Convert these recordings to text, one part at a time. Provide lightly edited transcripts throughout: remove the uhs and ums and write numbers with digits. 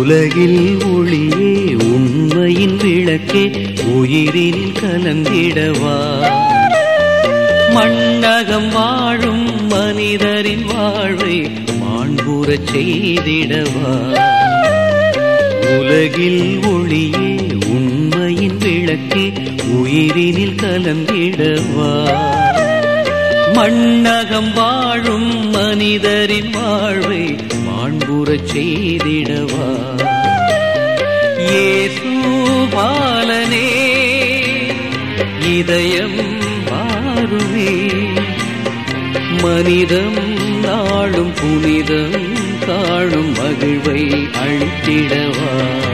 உலகில் ஒளியே உண்மையின் விளக்கே உயிரில் கலந்திடவா. மண்ணகம் வாழும் மனிதரின் வாழ்வை மாண்புறச் செய்திடவா. உலகில் ஒளியே உண்மையின் விளக்கே உயிரினில் கலந்திடவா. மண்ணகம் வாழும் மனிதரின் வாழ்வை மாண்புறச் செய்திடவா. இயேசு பாலனே இதயம் வாருமே, மனிதம் நாளும் புனிதம் காணும் மகிழ்வை அளித்திடவா.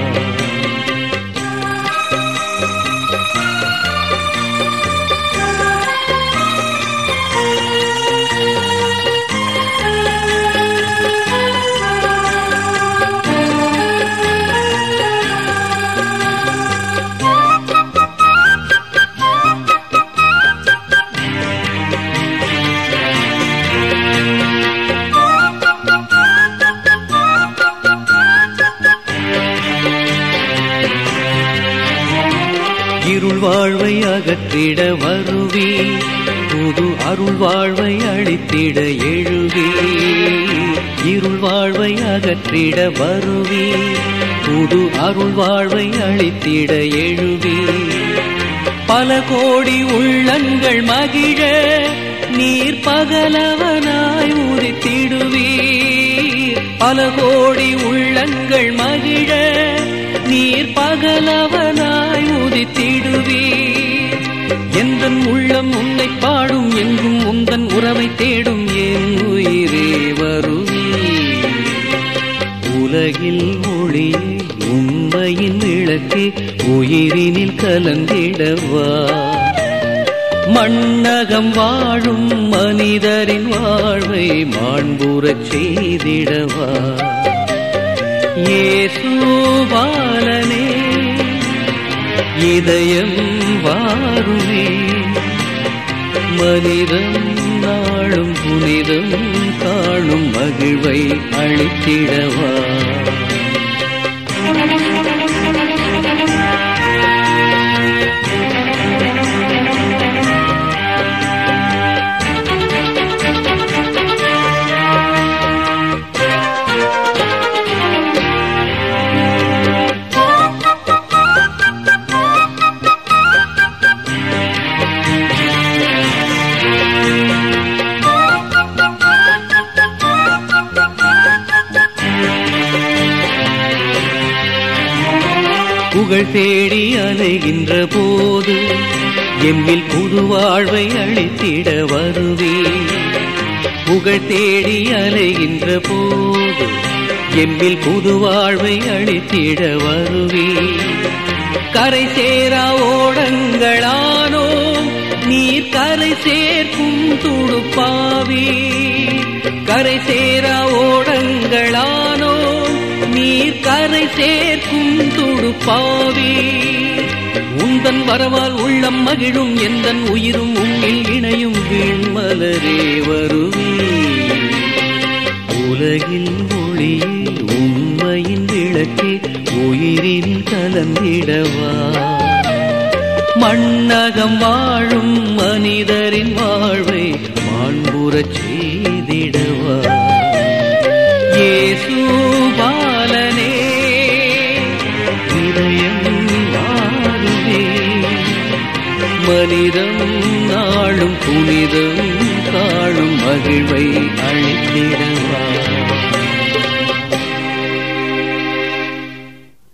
இருள் வாழ்வை அகற்றிட வருவி, புது அருள் வாழ்வை அளித்திட எழுவி. இருள் வாழ்வை அகற்றிட வருவி, புது அருள் வாழ்வை அளித்திட எழுவி. பல கோடி உள்ளங்கள் மகிழ நீர் பகலவனாய் உதித்திடுவீர். பல கோடி உள்ளங்கள் மகிழ நீர் பகலவனாய் உதித்திடுவீர். எந்தன் உள்ளம் உன்னை பாடும், எங்கும் உந்தன் உறவை தேடும், என் உயிரே வருவீர். உலகில் ஒளியே உண்மையின் விளக்கே உயிரினில் கலந்திடவா. மண்ணகம் வாழும் மனிதரின் வாழ்வை மாண்புறச் செய்திடவா. இயேசு பாலனே இதயம் வாருமே, மனிதம் நாளும் புனிதம் காணும் மகிழ்வை அளித்திடவா. புகழ் தேடி அலைகின்ற போது எம்மில் புது வாழ்வை அளித்திட வருவே. புகழ் தேடி அலைகின்ற போது எம்மில் புது வாழ்வை அளித்திட வருவே. கரை சேரா ஓடங்களானோ நீர் கரை சேர்க்கும் துடுப்பாவி. கரை சேரா ஓடங்களானோ நீர் கரை சேர்க்கும் துடுப்பாவி. உந்தன் வரவால் உள்ளம் மகிழும், எந்தன் உயிரும் உன்னில் இணையும், வீண்மலரே வருவே. உலகில் ஒளியே உண்மையின் விளக்கே உயிரில் கலந்திடவா. மண்ணகம் வாழும் மனிதரின் வாழ்வை மாண்புறச் செய்திடவா. இயேசு பாலனே இதயம் வாருமே, மனிதம் நாளும் புனிதம் காணும் மகிழ்வை அளித்திடவா.